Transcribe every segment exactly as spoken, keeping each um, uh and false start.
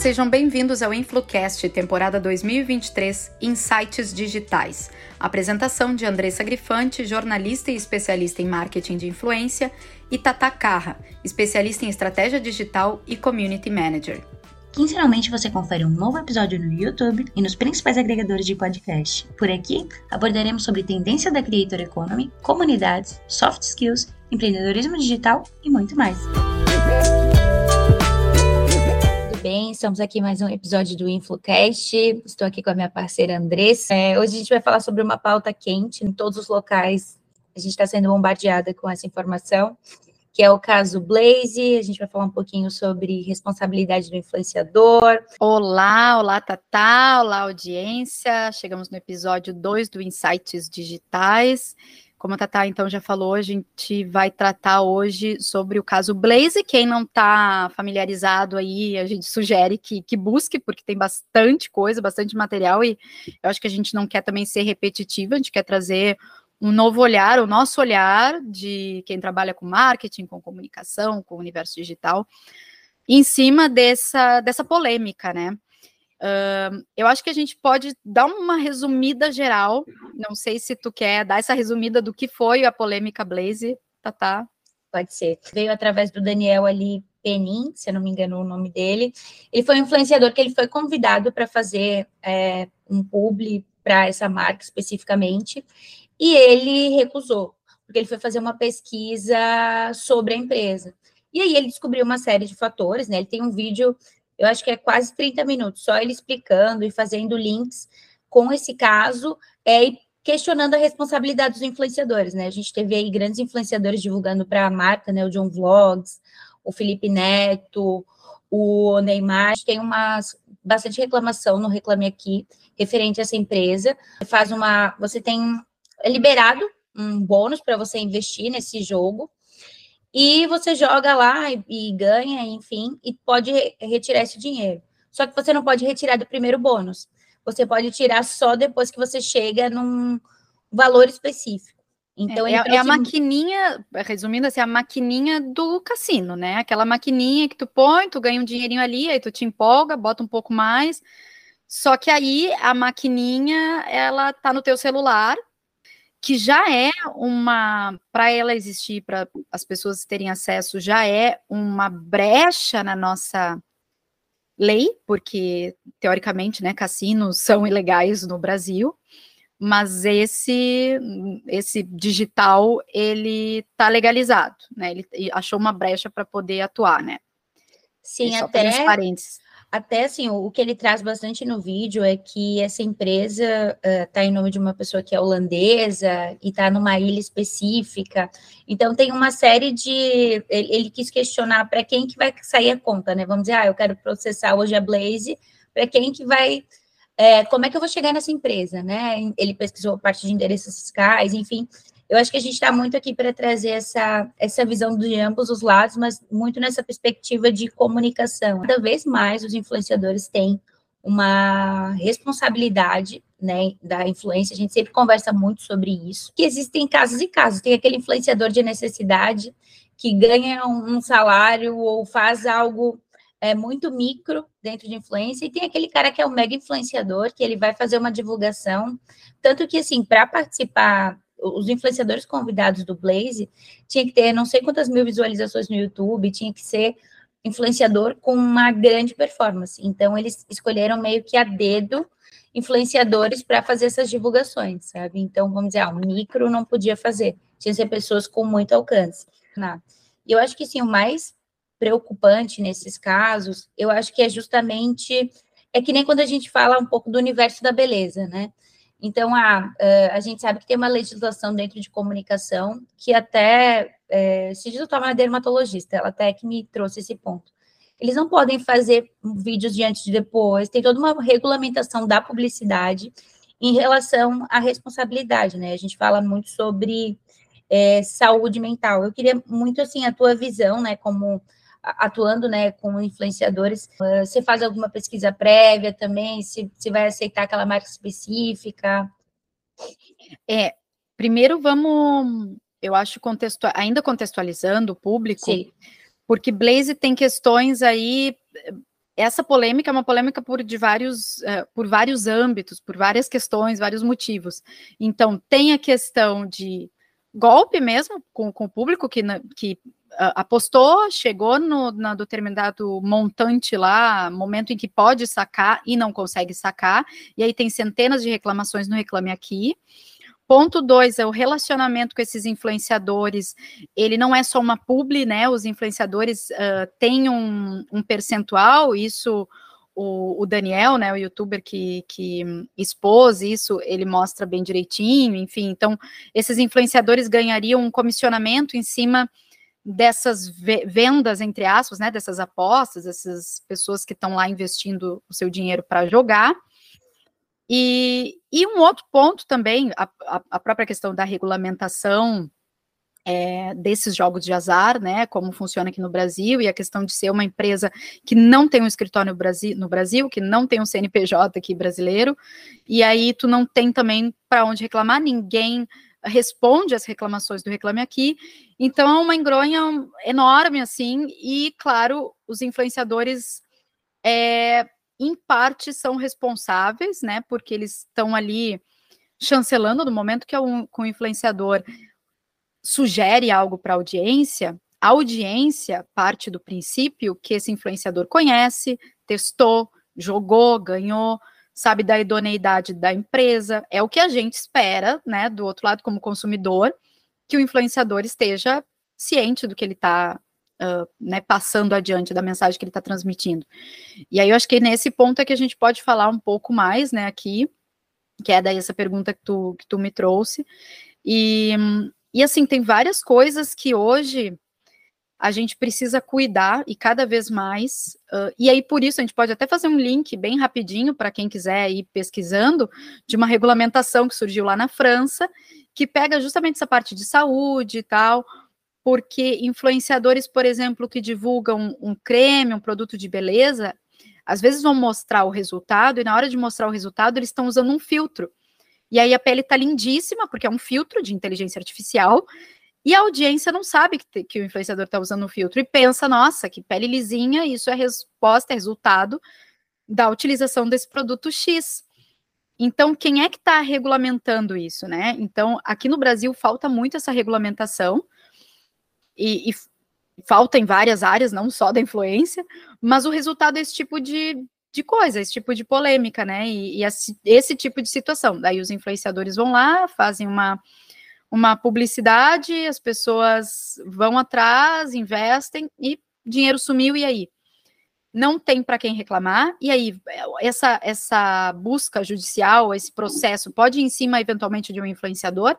Sejam bem-vindos ao InfluCast, temporada dois mil e vinte e três, Insights Digitais. Apresentação de Andressa Grifante, jornalista e especialista em marketing de influência, e Tata Carra, especialista em estratégia digital e community manager. Quinzenalmente você confere um novo episódio no YouTube e nos principais agregadores de podcast. Por aqui, abordaremos sobre tendência da Creator Economy, comunidades, soft skills, empreendedorismo digital e muito mais. Tudo bem? Estamos aqui em mais um episódio do InfluCast. Estou aqui com a minha parceira Andressa. É, hoje a gente vai falar sobre uma pauta quente em todos os locais. A gente está sendo bombardeada com essa informação, que é o caso Blaze. A gente vai falar um pouquinho sobre responsabilidade do influenciador. Olá, olá, Tatá, olá, audiência. Chegamos no episódio dois do Insights Digitais. Como a Tatá, então, já falou, a gente vai tratar hoje sobre o caso Blaze. Quem não está familiarizado aí, a gente sugere que, que busque, porque tem bastante coisa, bastante material, e eu acho que a gente não quer também ser repetitiva, a gente quer trazer um novo olhar, o nosso olhar de quem trabalha com marketing, com comunicação, com o universo digital, em cima dessa, dessa polêmica, né? Uh, eu acho que a gente pode dar uma resumida geral, não sei se tu quer dar essa resumida do que foi a polêmica Blaze, Tatá. Pode ser. Veio através do Daniel ali Penin, se eu não me engano o nome dele. Ele foi um influenciador que ele foi convidado para fazer é, um publi para essa marca especificamente, e ele recusou, porque ele foi fazer uma pesquisa sobre a empresa. E aí ele descobriu uma série de fatores, né? Ele tem um vídeo, eu acho que é quase trinta minutos, só ele explicando e fazendo links com esse caso, é, e questionando a responsabilidade dos influenciadores, né? A gente teve aí grandes influenciadores divulgando para a marca, né? O John Vlogs, o Felipe Neto, o Neymar. Tem uma bastante reclamação no Reclame Aqui referente a essa empresa. Faz uma, você tem é liberado um bônus para você investir nesse jogo, e você joga lá e, e ganha, enfim, e pode re- retirar esse dinheiro. Só que você não pode retirar do primeiro bônus. Você pode tirar só depois que você chega num valor específico. Então, É, ele é, trouxe... é a maquininha, resumindo assim, a maquininha do cassino, né? Aquela maquininha que tu põe, tu ganha um dinheirinho ali, aí tu te empolga, bota um pouco mais. Só que aí a maquininha, ela tá no teu celular, que já é uma, para ela existir, para as pessoas terem acesso, já é uma brecha na nossa lei, porque, teoricamente, né, cassinos são ilegais no Brasil, mas esse, esse digital, ele tá legalizado, né, ele achou uma brecha para poder atuar, né. Sim, É só fazer esse até... parênteses. Até assim, o, o que ele traz bastante no vídeo é que essa empresa está em nome de uma pessoa que é holandesa e está numa ilha específica. Então, tem uma série de... Ele, ele quis questionar para quem que vai sair a conta, né? Vamos dizer, ah, eu quero processar hoje a Blaze, para quem que vai... É, como é que eu vou chegar nessa empresa, né? Ele pesquisou a parte de endereços fiscais, enfim... Eu acho que a gente está muito aqui para trazer essa, essa visão de ambos os lados, mas muito nessa perspectiva de comunicação. Cada vez mais os influenciadores têm uma responsabilidade, né, da influência. A gente sempre conversa muito sobre isso, que existem casos e casos. Tem aquele influenciador de necessidade que ganha um, um salário ou faz algo é, muito micro dentro de influência, e tem aquele cara que é o mega influenciador, que ele vai fazer uma divulgação. Tanto que, assim, para participar... Os influenciadores convidados do Blaze tinha que ter não sei quantas mil visualizações no YouTube, tinha que ser influenciador com uma grande performance. Então, eles escolheram meio que a dedo influenciadores para fazer essas divulgações, sabe? Então, vamos dizer, ah, o micro não podia fazer, tinha que ser pessoas com muito alcance. Né? E eu acho que, sim, o mais preocupante nesses casos, eu acho que é justamente, é que nem quando a gente fala um pouco do universo da beleza, né? Então, a, a gente sabe que tem uma legislação dentro de comunicação que até, é, se diz eu estava uma dermatologista, ela até que me trouxe esse ponto. Eles não podem fazer vídeos de antes e depois, tem toda uma regulamentação da publicidade em relação à responsabilidade, né? A gente fala muito sobre é, saúde mental. Eu queria muito, assim, a tua visão, né, como... atuando, né, com influenciadores, você faz alguma pesquisa prévia também, se, se vai aceitar aquela marca específica? É, primeiro vamos, eu acho, contextu... ainda contextualizando o público, Sim. porque Blaze tem questões aí essa polêmica é uma polêmica por, de vários, uh, por vários âmbitos, por várias questões, vários motivos. Então, tem a questão de golpe mesmo com, com o público que, que uh, apostou, chegou no na determinado montante lá, momento em que pode sacar e não consegue sacar, e aí tem centenas de reclamações no Reclame Aqui. Ponto dois é o relacionamento com esses influenciadores. Ele não é só uma publi, né? Os influenciadores uh, têm um, um percentual, isso o, o Daniel, né, o youtuber que, que expôs isso, ele mostra bem direitinho, enfim. Então, esses influenciadores ganhariam um comissionamento em cima dessas vendas, entre aspas, né, dessas apostas, dessas pessoas que estão lá investindo o seu dinheiro para jogar. E, e um outro ponto também, a, a própria questão da regulamentação é, desses jogos de azar, né, como funciona aqui no Brasil, e a questão de ser uma empresa que não tem um escritório no Brasil, no Brasil, que não tem um C N P J aqui brasileiro, e aí tu não tem também para onde reclamar, ninguém responde às reclamações do Reclame Aqui, então é uma engronha enorme, assim, e, claro, os influenciadores... É, em parte são responsáveis, né, porque eles estão ali chancelando no momento que um, que um influenciador sugere algo para a audiência, a audiência parte do princípio que esse influenciador conhece, testou, jogou, ganhou, sabe da idoneidade da empresa, é o que a gente espera, né, do outro lado como consumidor, que o influenciador esteja ciente do que ele está Uh, né, passando adiante da mensagem que ele está transmitindo. E aí eu acho que nesse ponto é que a gente pode falar um pouco mais, né, aqui, que é daí essa pergunta que tu, que tu me trouxe, e, e assim, tem várias coisas que hoje a gente precisa cuidar, e cada vez mais, uh, e aí por isso a gente pode até fazer um link bem rapidinho, para quem quiser ir pesquisando, de uma regulamentação que surgiu lá na França, que pega justamente essa parte de saúde e tal, porque influenciadores, por exemplo, que divulgam um creme, um produto de beleza, às vezes vão mostrar o resultado, e na hora de mostrar o resultado, eles estão usando um filtro. E aí a pele está lindíssima, porque é um filtro de inteligência artificial, e a audiência não sabe que, que o influenciador está usando um filtro, e pensa, nossa, que pele lisinha, isso é resposta, é resultado da utilização desse produto X. Então, quem é que está regulamentando isso, né? Então, aqui no Brasil falta muito essa regulamentação, E, e falta em várias áreas, não só da influência, mas o resultado é esse tipo de, de coisa, esse tipo de polêmica, né, e, e esse, esse tipo de situação. Daí os influenciadores vão lá, fazem uma, uma publicidade, as pessoas vão atrás, investem, e dinheiro sumiu, e aí? Não tem para quem reclamar, e aí essa, essa busca judicial, esse processo, pode ir em cima, eventualmente, de um influenciador,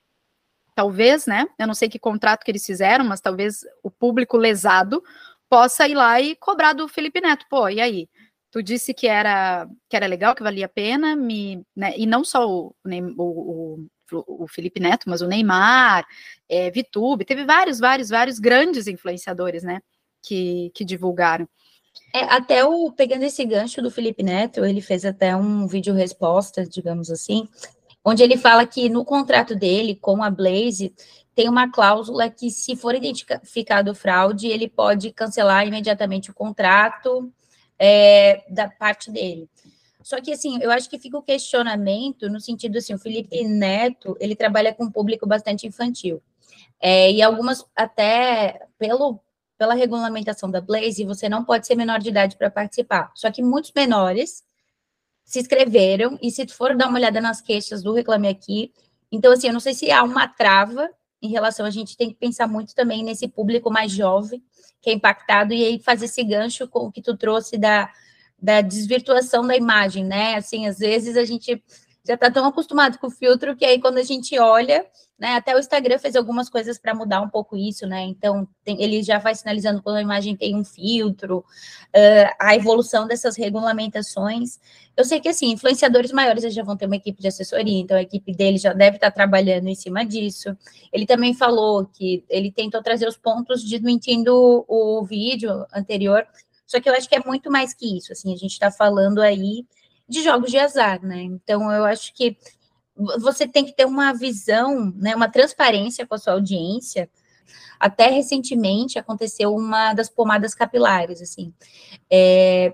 talvez, né, eu não sei que contrato que eles fizeram, mas talvez o público lesado possa ir lá e cobrar do Felipe Neto, pô, e aí? Tu disse que era, que era legal, que valia a pena, me, né, e não só o, o, o, o Felipe Neto, mas o Neymar, é, VTube, teve vários, vários, vários grandes influenciadores, né, que, que divulgaram. É, até o, pegando esse gancho do Felipe Neto, ele fez até um vídeo resposta, digamos assim, onde ele fala que no contrato dele com a Blaze tem uma cláusula que, se for identificado fraude, ele pode cancelar imediatamente o contrato é, da parte dele. Só que, assim, eu acho que fica o questionamento no sentido, assim, o Felipe Neto, ele trabalha com um público bastante infantil. É, e algumas, até pelo, pela regulamentação da Blaze, você não pode ser menor de idade para participar. Só que muitos menores se inscreveram, e se tu for dar uma olhada nas queixas do Reclame Aqui, então, assim, eu não sei se há uma trava em relação, a gente tem que pensar muito também nesse público mais jovem, que é impactado, e aí fazer esse gancho com o que tu trouxe da, da desvirtuação da imagem, né, assim, às vezes a gente já está tão acostumado com o filtro, que aí quando a gente olha, né, até o Instagram fez algumas coisas para mudar um pouco isso, né, então tem, ele já vai sinalizando quando a imagem tem um filtro, uh, a evolução dessas regulamentações. Eu sei que, assim, influenciadores maiores já vão ter uma equipe de assessoria, então a equipe dele já deve estar trabalhando em cima disso. Ele também falou que ele tentou trazer os pontos desmentindo o vídeo anterior, só que eu acho que é muito mais que isso, assim, a gente está falando aí de jogos de azar, né? Então, eu acho que você tem que ter uma visão, né, uma transparência com a sua audiência. Até recentemente aconteceu uma das pomadas capilares, assim. É,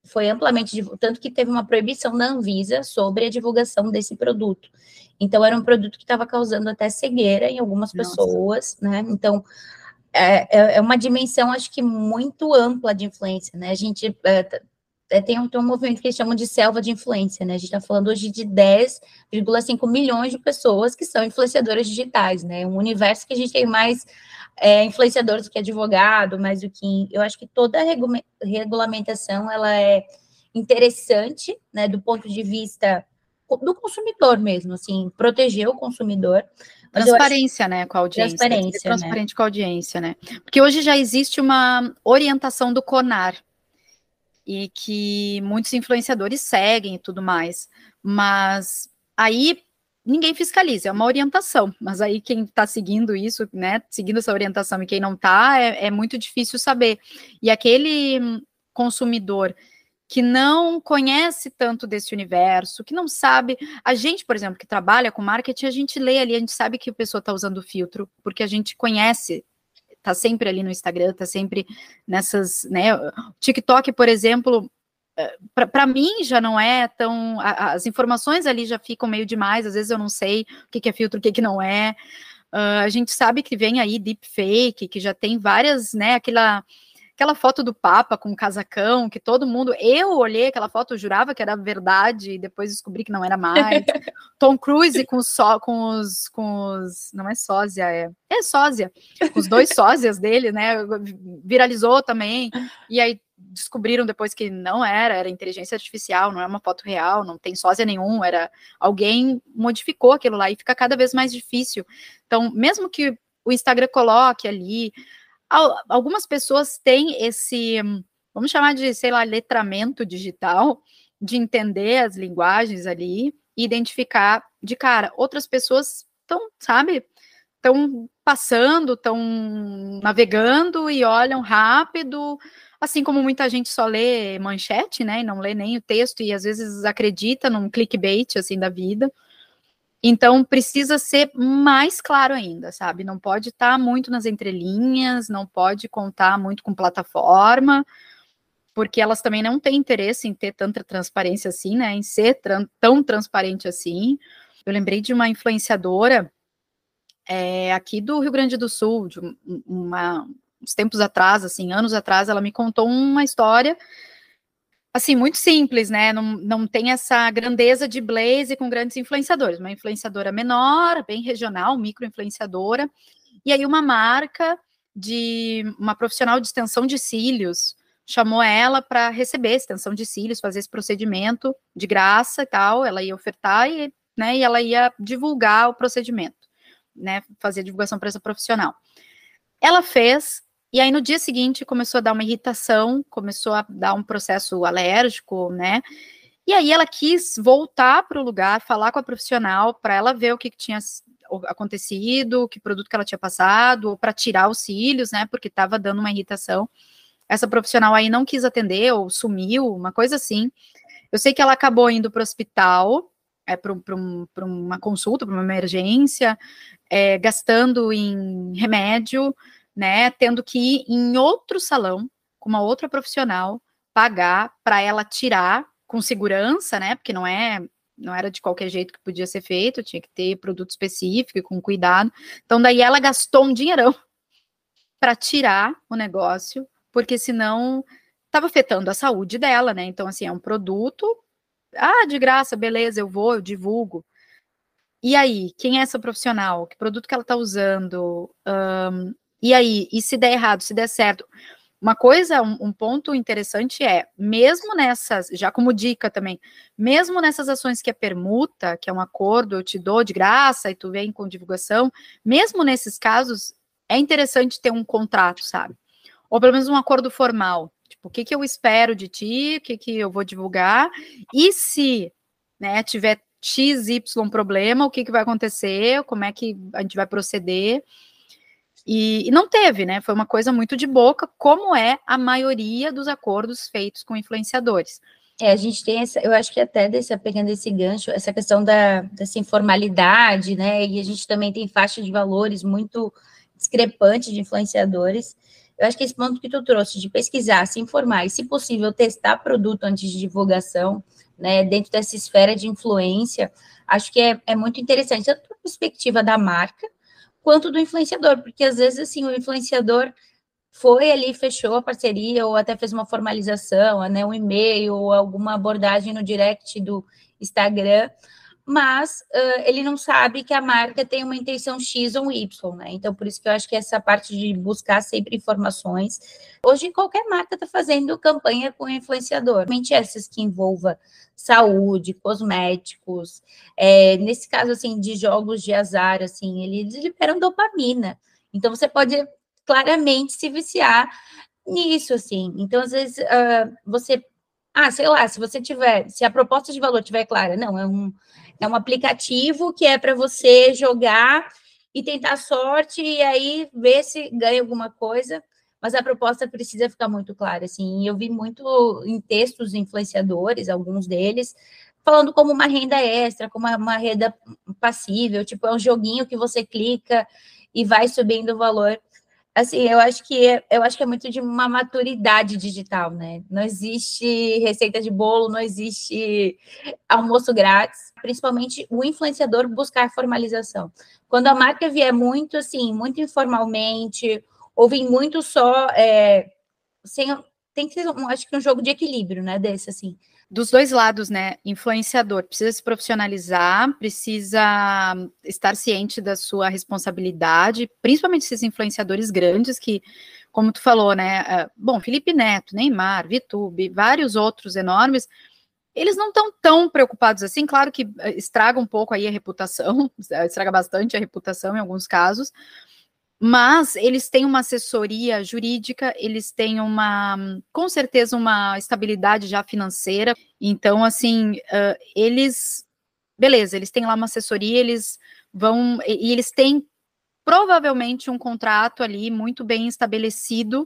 foi amplamente, tanto que teve uma proibição da Anvisa sobre a divulgação desse produto. Então, era um produto que estava causando até cegueira em algumas Nossa. pessoas, né? Então, é, é uma dimensão, acho que, muito ampla de influência, né? A gente é, tem, um, tem um movimento que eles chamam de selva de influência, né? A gente está falando hoje de dez vírgula cinco milhões de pessoas que são influenciadoras digitais, né? Um universo que a gente tem mais é, influenciadores do que advogado, mais do que... Eu acho que toda a regu regulamentação, ela é interessante, né? Do ponto de vista do consumidor mesmo, assim, proteger o consumidor. Transparência, né, com a audiência. Transparência, transparente né? com a audiência, né? Porque hoje já existe uma orientação do CONAR, e que muitos influenciadores seguem e tudo mais, mas aí ninguém fiscaliza, é uma orientação, mas aí quem está seguindo isso, né, seguindo essa orientação e quem não está, é, é muito difícil saber. E aquele consumidor que não conhece tanto desse universo, que não sabe, a gente, por exemplo, que trabalha com marketing, a gente lê ali, a gente sabe que a pessoa está usando filtro, porque a gente conhece, tá sempre ali no Instagram, tá sempre nessas, né, o TikTok, por exemplo, para mim já não é tão, a, as informações ali já ficam meio demais, às vezes eu não sei o que, que é filtro, o que, que não é, uh, a gente sabe que vem aí deepfake, que já tem várias, né, aquela... Aquela foto do Papa com o casacão, que todo mundo... Eu olhei aquela foto, eu jurava que era verdade, e depois descobri que não era mais. Tom Cruise com, so, com, os, com os... Não é sósia, é... É sósia. Com os dois sósias dele, né? Viralizou também. E aí descobriram depois que não era, era inteligência artificial, não é uma foto real, não tem sósia nenhum, era... Alguém modificou aquilo lá, e fica cada vez mais difícil. Então, mesmo que o Instagram coloque ali... Algumas pessoas têm esse, vamos chamar de, sei lá, letramento digital, de entender as linguagens ali e identificar de cara. Outras pessoas estão, sabe, estão passando, estão navegando e olham rápido, assim como muita gente só lê manchete, né, e não lê nem o texto e às vezes acredita num clickbait, assim, da vida. Então, precisa ser mais claro ainda, sabe? Não pode estar muito nas entrelinhas, não pode contar muito com plataforma, porque elas também não têm interesse em ter tanta transparência assim, né? Em ser tão transparente assim. Eu lembrei de uma influenciadora é, aqui do Rio Grande do Sul, de uma, uns tempos atrás, assim, anos atrás, ela me contou uma história... Assim, muito simples, né? Não, não tem essa grandeza de Blaze com grandes influenciadores. Uma influenciadora menor, bem regional, micro-influenciadora. E aí uma marca de uma profissional de extensão de cílios chamou ela para receber extensão de cílios, fazer esse procedimento de graça e tal. Ela ia ofertar e, né, e ela ia divulgar o procedimento, né? Fazer a divulgação para essa profissional. Ela fez... E aí, no dia seguinte, começou a dar uma irritação, começou a dar um processo alérgico, né? E aí, ela quis voltar para o lugar, falar com a profissional, para ela ver o que, que tinha acontecido, que produto que ela tinha passado, ou para tirar os cílios, né? Porque estava dando uma irritação. Essa profissional aí não quis atender, ou sumiu, uma coisa assim. Eu sei que ela acabou indo para o hospital, é, para um, uma consulta, para uma emergência, é, gastando em remédio, né, tendo que ir em outro salão, com uma outra profissional, pagar para ela tirar com segurança, né, porque não é, não era de qualquer jeito que podia ser feito, tinha que ter produto específico e com cuidado. Então, daí ela gastou um dinheirão para tirar o negócio, porque senão estava afetando a saúde dela, né, então, assim, é um produto, ah, de graça, beleza, eu vou, eu divulgo. E aí, quem é essa profissional? Que produto que ela está usando? Um, E aí, e se der errado, se der certo? Uma coisa, um, um ponto interessante é, mesmo nessas, já como dica também, mesmo nessas ações que é permuta, que é um acordo, eu te dou de graça e tu vem com divulgação, mesmo nesses casos, é interessante ter um contrato, sabe? Ou pelo menos um acordo formal. Tipo, o que que eu espero de ti, o que que eu vou divulgar, e se, né, tiver X, Y problema, o que que vai acontecer, como é que a gente vai proceder. E, e não teve, né? Foi uma coisa muito de boca, como é a maioria dos acordos feitos com influenciadores. É, a gente tem essa, eu acho que até desse, pegando esse gancho, essa questão da, dessa informalidade, né? E a gente também tem faixa de valores muito discrepante de influenciadores. eu acho que esse ponto que tu trouxe de pesquisar, se informar e, se possível, testar produto antes de divulgação, né, dentro dessa esfera de influência, acho que é, é muito interessante, tanto da perspectiva da marca, quanto do influenciador, porque às vezes, assim, o influenciador foi ali, fechou a parceria, ou até fez uma formalização, né, um e-mail, ou alguma abordagem no direct do Instagram, mas uh, ele não sabe que a marca tem uma intenção X ou Y, né? Então, por isso que eu acho que essa parte de buscar sempre informações. Hoje, qualquer marca está fazendo campanha com influenciador, realmente essas que envolva saúde, cosméticos, é, nesse caso, assim, de jogos de azar, assim, eles liberam dopamina. Então, você pode claramente se viciar nisso, assim. Então, às vezes, uh, você... Ah, sei lá, se você tiver... Se a proposta de valor tiver clara, não, é um... É um aplicativo que é para você jogar e tentar sorte e aí ver se ganha alguma coisa, mas a proposta precisa ficar muito clara, assim. Eu vi muito em textos influenciadores, alguns deles, falando como uma renda extra, como uma renda passível, tipo, é um joguinho que você clica e vai subindo o valor. Assim, eu acho que é, eu acho que é muito de uma maturidade digital, né? Não existe receita de bolo, não existe almoço grátis, principalmente o influenciador buscar formalização. Quando a marca vier muito, assim, muito informalmente, ou vem muito só, é, sem, tem que ser, um, acho que um jogo de equilíbrio, né, desse, assim. Dos dois lados, né? Influenciador precisa se profissionalizar, precisa estar ciente da sua responsabilidade, principalmente esses influenciadores grandes que, como tu falou, né? Bom, Felipe Neto, Neymar, VTube, vários outros enormes, eles não estão tão preocupados assim, claro que estraga um pouco aí a reputação, estraga bastante a reputação em alguns casos, mas eles têm uma assessoria jurídica, eles têm uma, com certeza, uma estabilidade já financeira. Então, assim, uh, eles, beleza, eles têm lá uma assessoria, eles vão, e, e eles têm provavelmente um contrato ali muito bem estabelecido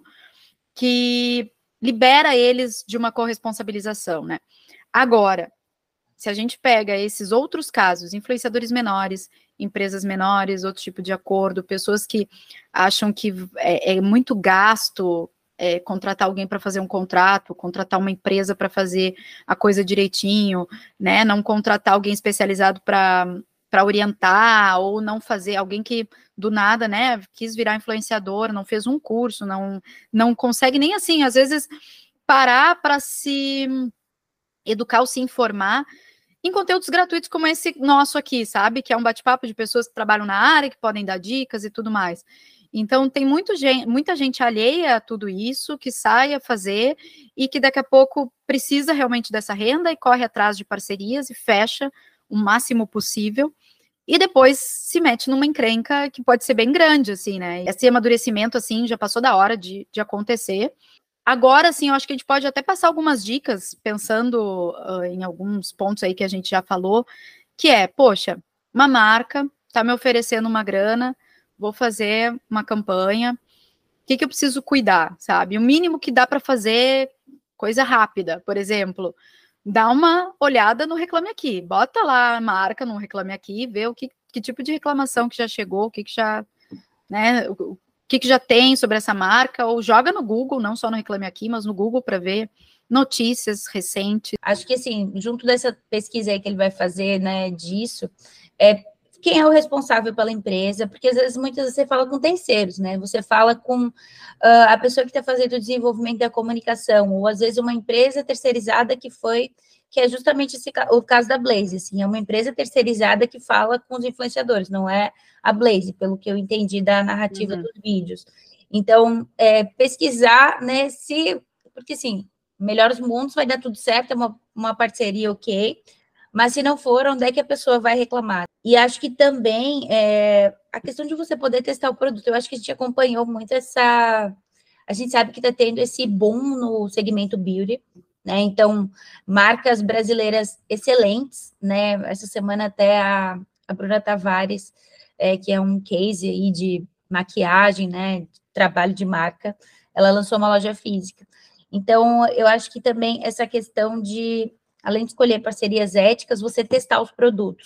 que libera eles de uma corresponsabilização, né? Agora, se a gente pega esses outros casos, influenciadores menores, empresas menores, outro tipo de acordo, pessoas que acham que é, é muito gasto é, contratar alguém para fazer um contrato, contratar uma empresa para fazer a coisa direitinho, né? Não contratar alguém especializado para para orientar, ou não fazer, alguém que do nada, né, quis virar influenciador, não fez um curso, não, não consegue nem assim, às vezes, parar para se educar ou se informar em conteúdos gratuitos como esse nosso aqui, sabe? Que é um bate-papo de pessoas que trabalham na área, que podem dar dicas e tudo mais. Então, tem muito gente, muita gente alheia a tudo isso, que sai a fazer e que daqui a pouco precisa realmente dessa renda e corre atrás de parcerias e fecha o máximo possível. E depois se mete numa encrenca que pode ser bem grande, assim, né? Esse amadurecimento, assim, já passou da hora de, de acontecer. Agora, sim, eu acho que a gente pode até passar algumas dicas, pensando uh, em alguns pontos aí que a gente já falou, que é, poxa, uma marca está me oferecendo uma grana, vou fazer uma campanha, o que, que eu preciso cuidar, sabe? O mínimo que dá para fazer, coisa rápida, por exemplo, dá uma olhada no Reclame Aqui, bota lá a marca no Reclame Aqui, vê o que, que tipo de reclamação que já chegou, o que, que já, né, o, o que, que já tem sobre essa marca, ou joga no Google, não só no Reclame Aqui, mas no Google para ver notícias recentes. Acho que, assim, junto dessa pesquisa aí que ele vai fazer, né, disso, é quem é o responsável pela empresa, porque às vezes, muitas vezes, você fala com terceiros, né, você fala com uh, a pessoa que está fazendo o desenvolvimento da comunicação, ou às vezes uma empresa terceirizada que foi, que é justamente esse, o caso da Blaze, assim, é uma empresa terceirizada que fala com os influenciadores, não é a Blaze, pelo que eu entendi da narrativa uhum. dos vídeos. Então, é, pesquisar, né, se, porque assim, Melhores Mundos vai dar tudo certo, é uma, uma parceria ok, mas se não for, onde é que a pessoa vai reclamar? E acho que também é, a questão de você poder testar o produto, eu acho que a gente acompanhou muito essa... A gente sabe que está tendo esse boom no segmento beauty, né? Então, marcas brasileiras excelentes, né? Essa semana até a, a Bruna Tavares, é, que é um case aí de maquiagem, né? De trabalho de marca, ela lançou uma loja física. Então, eu acho que também essa questão de, além de escolher parcerias éticas, você testar os produtos.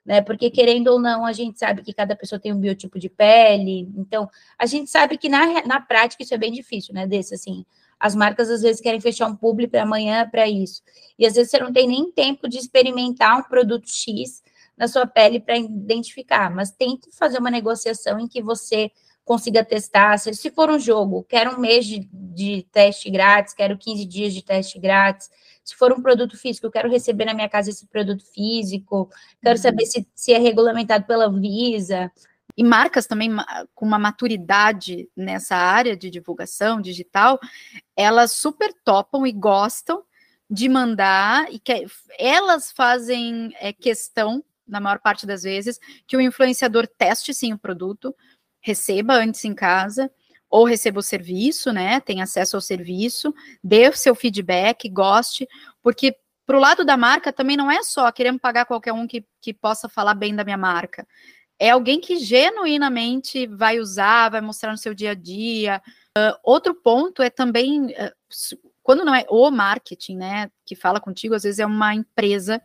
né? Porque, querendo ou não, a gente sabe que cada pessoa tem um biotipo de pele, então, a gente sabe que na, na prática isso é bem difícil, né? Desse, assim, as marcas às vezes querem fechar um publi para amanhã, para isso, e às vezes você não tem nem tempo de experimentar um produto X na sua pele para identificar, mas tente fazer uma negociação em que você consiga testar, se, se for um jogo, quero um mês de, de teste grátis, quero quinze dias de teste grátis, se for um produto físico, eu quero receber na minha casa esse produto físico, quero uhum. saber se, se é regulamentado pela Anvisa. E marcas também com uma maturidade nessa área de divulgação digital, elas super topam e gostam de mandar, e que elas fazem é, questão, na maior parte das vezes, que o influenciador teste sim o produto, receba antes em casa, ou receba o serviço, né, tenha acesso ao serviço, dê o seu feedback, goste, porque para o lado da marca também não é só querendo pagar qualquer um que, que possa falar bem da minha marca, é alguém que genuinamente vai usar, vai mostrar no seu dia a dia. Uh, outro ponto é também, uh, quando não é o marketing, né, que fala contigo, às vezes é uma empresa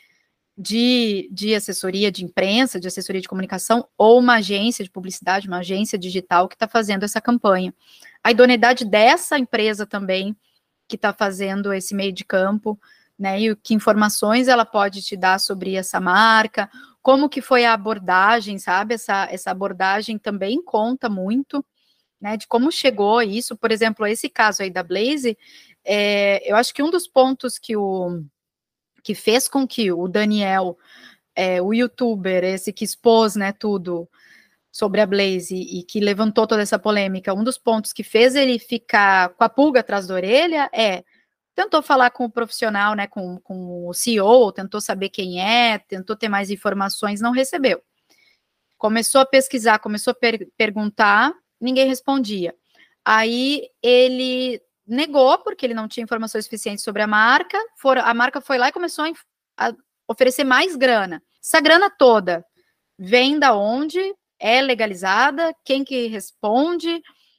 de, de assessoria de imprensa, de assessoria de comunicação, ou uma agência de publicidade, uma agência digital que está fazendo essa campanha. A idoneidade dessa empresa também, que está fazendo esse meio de campo, né, e que informações ela pode te dar sobre essa marca, como que foi a abordagem, sabe, essa, essa abordagem também conta muito, né, de como chegou isso. Por exemplo, esse caso aí da Blaze, é, eu acho que um dos pontos que o que fez com que o Daniel, é, o youtuber, esse que expôs, né, tudo sobre a Blaze e que levantou toda essa polêmica, um dos pontos que fez ele ficar com a pulga atrás da orelha é, tentou falar com o profissional, né, com, com o C E O, tentou saber quem é, tentou ter mais informações, não recebeu. Começou a pesquisar, começou a per perguntar, ninguém respondia. Aí ele negou, porque ele não tinha informações suficientes sobre a marca, for, a marca foi lá e começou a, a oferecer mais grana. Essa grana toda vem da onde? É legalizada? Quem que responde?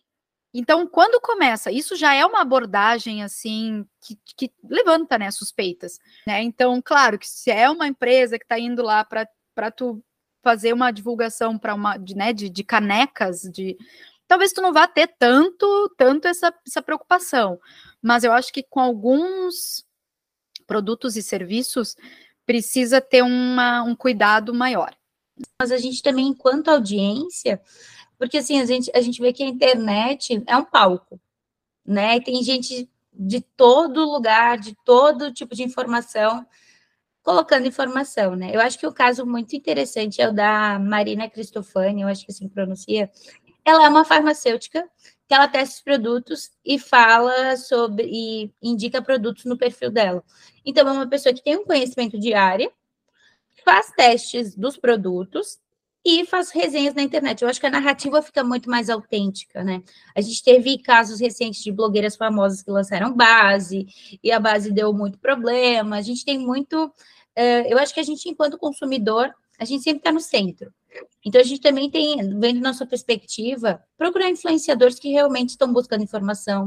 Então, quando começa, isso já é uma abordagem, assim, que, que levanta, né, suspeitas, né? Então, claro, que se é uma empresa que está indo lá para tu fazer uma divulgação para uma, de, né, de, de canecas, de... Talvez tu não vá ter tanto, tanto essa, essa preocupação, mas eu acho que com alguns produtos e serviços precisa ter uma, um cuidado maior. Mas a gente também, enquanto audiência, porque assim, a gente, a gente vê que a internet é um palco, né? Tem gente de todo lugar, de todo tipo de informação, colocando informação, né? Eu acho que o caso muito interessante é o da Marina Cristofani, eu acho que assim pronuncia. Ela é uma farmacêutica que ela testa os produtos e fala sobre, e indica produtos no perfil dela. Então, é uma pessoa que tem um conhecimento de área, faz testes dos produtos e faz resenhas na internet. Eu acho que a narrativa fica muito mais autêntica, né? A gente teve casos recentes de blogueiras famosas que lançaram base, e a base deu muito problema. A gente tem muito... Uh, eu acho que a gente, enquanto consumidor, a gente sempre está no centro. Então, a gente também tem, vendo nossa perspectiva, procurar influenciadores que realmente estão buscando informação.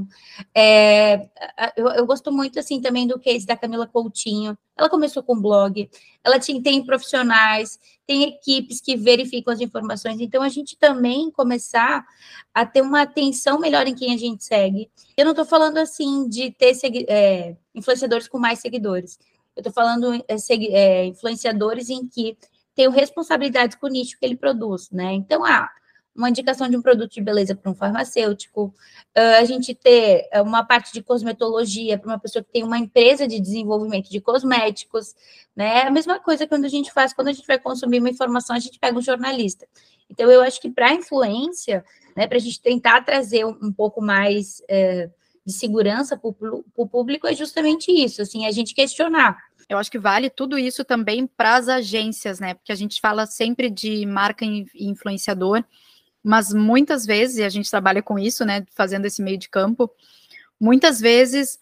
É, eu, eu gosto muito, assim, também do case da Camila Coutinho. Ela começou com blog, ela tem, tem profissionais, tem equipes que verificam as informações. Então, a gente também começar a ter uma atenção melhor em quem a gente segue. Eu não estou falando, assim, de ter é, influenciadores com mais seguidores. Eu estou falando é, é, influenciadores em que tenho responsabilidades com o nicho que ele produz, né? Então, ah, uma indicação de um produto de beleza para um farmacêutico, uh, a gente ter uma parte de cosmetologia para uma pessoa que tem uma empresa de desenvolvimento de cosméticos, né? A mesma coisa quando a gente faz, quando a gente vai consumir uma informação, a gente pega um jornalista. Então, eu acho que para a influência, né, para a gente tentar trazer um, um pouco mais uh, de segurança para o público, é justamente isso, assim, a gente questionar. Eu acho que vale tudo isso também para as agências, né? Porque a gente fala sempre de marca e influenciador, mas muitas vezes, e a gente trabalha com isso, né? Fazendo esse meio de campo, muitas vezes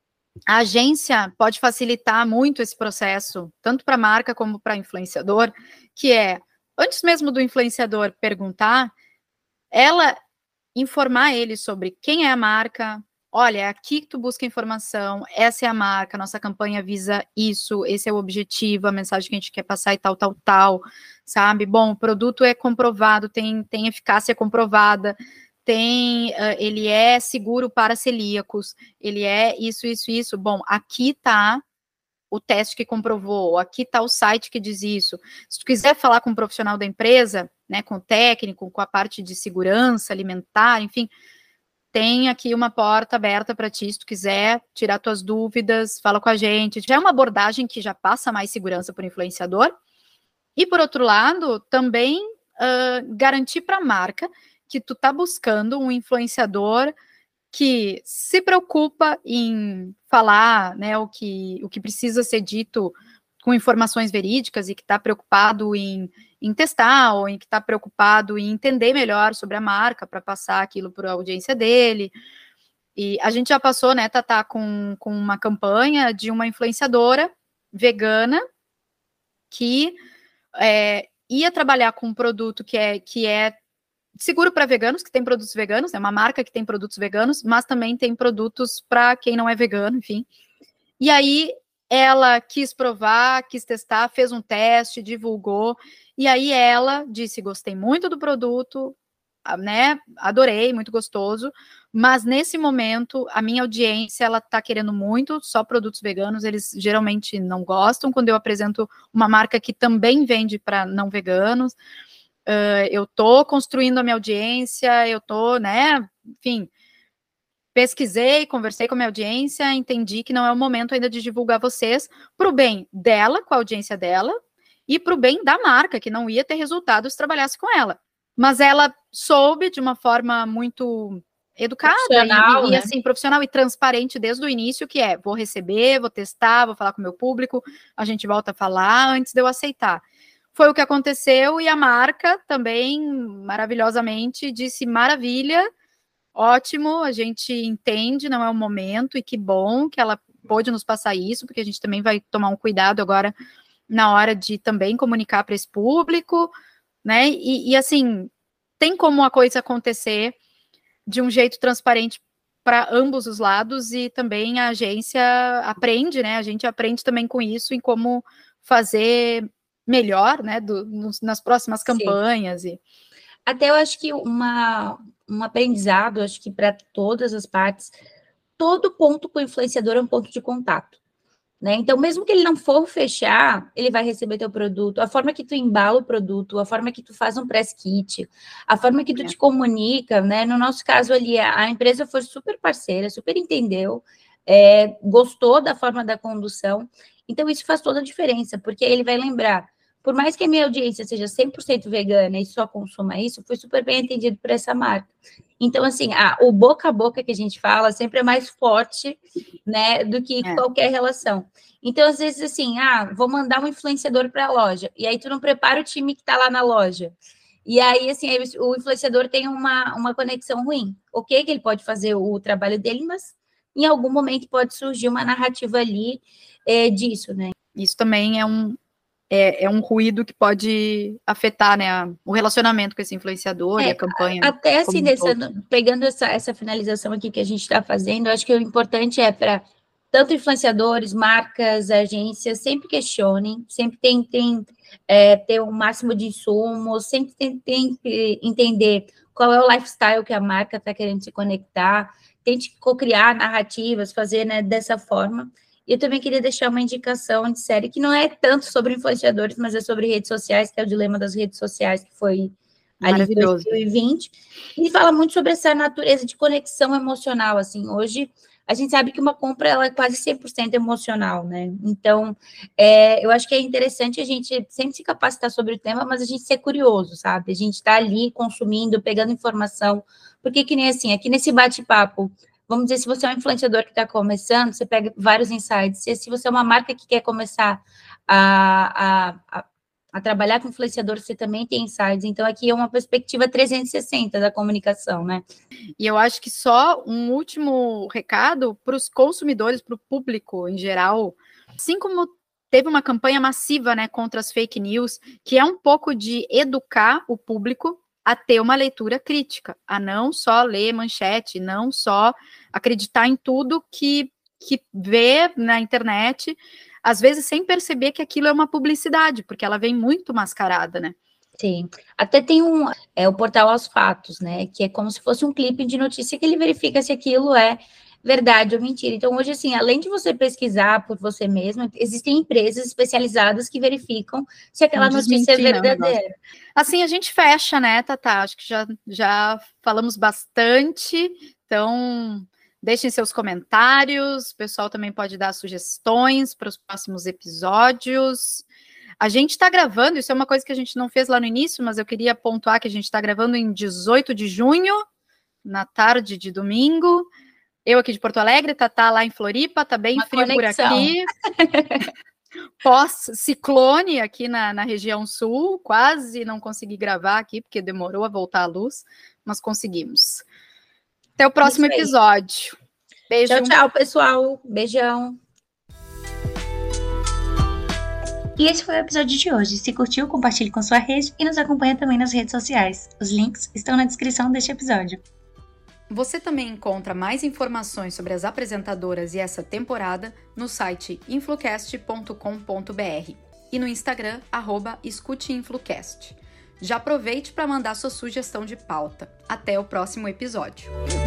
a agência pode facilitar muito esse processo, tanto para a marca como para o influenciador, que é, antes mesmo do influenciador perguntar, ela informar ele sobre quem é a marca, olha, é aqui que tu busca informação, essa é a marca, nossa campanha visa isso, esse é o objetivo, a mensagem que a gente quer passar e tal, tal, tal, sabe? Bom, o produto é comprovado, tem, tem eficácia comprovada, tem, uh, ele é seguro para celíacos, ele é isso, isso, isso. Bom, aqui tá o teste que comprovou, aqui tá o site que diz isso. Se tu quiser falar com um profissional da empresa, né, com o técnico, com a parte de segurança alimentar, enfim, tem aqui uma porta aberta para ti, se tu quiser tirar tuas dúvidas, fala com a gente. Já é uma abordagem que já passa mais segurança para o influenciador. E, por outro lado, também uh, garantir para a marca que tu tá buscando um influenciador que se preocupa em falar, né, o que, o que precisa ser dito com informações verídicas e que está preocupado em, em testar ou em que está preocupado em entender melhor sobre a marca para passar aquilo para a audiência dele. E a gente já passou, né, Tatá, com, com uma campanha de uma influenciadora vegana que é, ia trabalhar com um produto que é, que é seguro para veganos, que tem produtos veganos, é uma marca que tem produtos veganos, mas também tem produtos para quem não é vegano, enfim. E aí ela quis provar, quis testar, fez um teste, divulgou, e aí ela disse, gostei muito do produto, né, adorei, muito gostoso, mas nesse momento a minha audiência, ela tá querendo muito só produtos veganos, eles geralmente não gostam quando eu apresento uma marca que também vende para não veganos. Uh, eu tô construindo a minha audiência, eu tô, né, enfim, pesquisei, conversei com a minha audiência, entendi que não é o momento ainda de divulgar vocês para o bem dela, com a audiência dela, e para o bem da marca, que não ia ter resultado se trabalhasse com ela. Mas ela soube de uma forma muito educada e, e, né? assim, profissional e transparente desde o início, que é, vou receber, vou testar, vou falar com o meu público, a gente volta a falar antes de eu aceitar. Foi o que aconteceu e a marca também, maravilhosamente, disse maravilha, ótimo, a gente entende, não é o momento, e que bom que ela pôde nos passar isso, porque a gente também vai tomar um cuidado agora na hora de também comunicar para esse público, né? E, e assim, tem como a coisa acontecer de um jeito transparente para ambos os lados, e também a agência aprende, né? A gente aprende também com isso em como fazer melhor, né? Do, nos, nas próximas campanhas. E... Até eu acho que uma, um aprendizado, acho que para todas as partes, todo ponto com o influenciador é um ponto de contato, né? Então, mesmo que ele não for fechar, ele vai receber teu produto, a forma que tu embala o produto, a forma que tu faz um press kit, a forma que tu é. te comunica, né? No nosso caso ali, a, a empresa foi super parceira, super entendeu, é, gostou da forma da condução, então isso faz toda a diferença, porque aí ele vai lembrar, por mais que a minha audiência seja cem por cento vegana e só consuma isso, foi super bem entendido por essa marca. Então, assim, a, o boca a boca que a gente fala sempre é mais forte, né, do que é. qualquer relação. Então, às vezes, assim, ah, vou mandar um influenciador para a loja, e aí tu não prepara o time que está lá na loja. E aí, assim, aí o influenciador tem uma, uma conexão ruim. Ok que ele pode fazer o trabalho dele, mas em algum momento pode surgir uma narrativa ali é, disso, né? Isso também é um, É, é um ruído que pode afetar, né, a, o relacionamento com esse influenciador é, e a campanha. Até assim, dessa, pegando essa, essa finalização aqui que a gente está fazendo, eu acho que o importante é para tanto influenciadores, marcas, agências, sempre questionem, sempre tentem é, ter o máximo de insumos, sempre tentem entender qual é o lifestyle que a marca está querendo se conectar, tente co-criar narrativas, fazer, né, dessa forma. E eu também queria deixar uma indicação de série que não é tanto sobre influenciadores, mas é sobre redes sociais, que é o Dilema das Redes Sociais, que foi ali em dois mil e vinte. E fala muito sobre essa natureza de conexão emocional, assim. Hoje, a gente sabe que uma compra, ela é quase cem por cento emocional, né? Então, é, eu acho que é interessante a gente sempre se capacitar sobre o tema, mas a gente ser curioso, sabe? A gente tá ali consumindo, pegando informação. Porque que nem assim, aqui nesse bate-papo, vamos dizer, se você é um influenciador que está começando, você pega vários insights. Se, se você é uma marca que quer começar a, a, a, a trabalhar com influenciador, você também tem insights. Então, aqui é uma perspectiva trezentos e sessenta da comunicação, né? E eu acho que só um último recado para os consumidores, para o público em geral. Assim como teve uma campanha massiva, né, contra as fake news, que é um pouco de educar o público a ter uma leitura crítica, a não só ler manchete, não só acreditar em tudo que, que vê na internet, às vezes sem perceber que aquilo é uma publicidade, porque ela vem muito mascarada, né? Sim, até tem um, é o portal Aos Fatos, né, que é como se fosse um clipe de notícia que ele verifica se aquilo é verdade ou mentira. Então, hoje, assim, além de você pesquisar por você mesmo, existem empresas especializadas que verificam se aquela notícia é verdadeira. Assim, a gente fecha, né, Tatá? Acho que já, já falamos bastante, então deixem seus comentários, o pessoal também pode dar sugestões para os próximos episódios. A gente está gravando, isso é uma coisa que a gente não fez lá no início, mas eu queria pontuar que a gente está gravando em dezoito de junho, na tarde de domingo. Eu aqui de Porto Alegre, Tatá lá em Floripa, tá bem uma frio conexão. Por aqui. Pós-ciclone aqui na, na região sul, quase não consegui gravar aqui, porque demorou a voltar a luz, mas conseguimos. Até o próximo episódio. Beijo. Tchau, tchau, pessoal. Beijão. E esse foi o episódio de hoje. Se curtiu, compartilhe com sua rede e nos acompanha também nas redes sociais. Os links estão na descrição deste episódio. Você também encontra mais informações sobre as apresentadoras e essa temporada no site influcast ponto com ponto b r e no Instagram, arroba escuteinflucast. Já aproveite para mandar sua sugestão de pauta. Até o próximo episódio.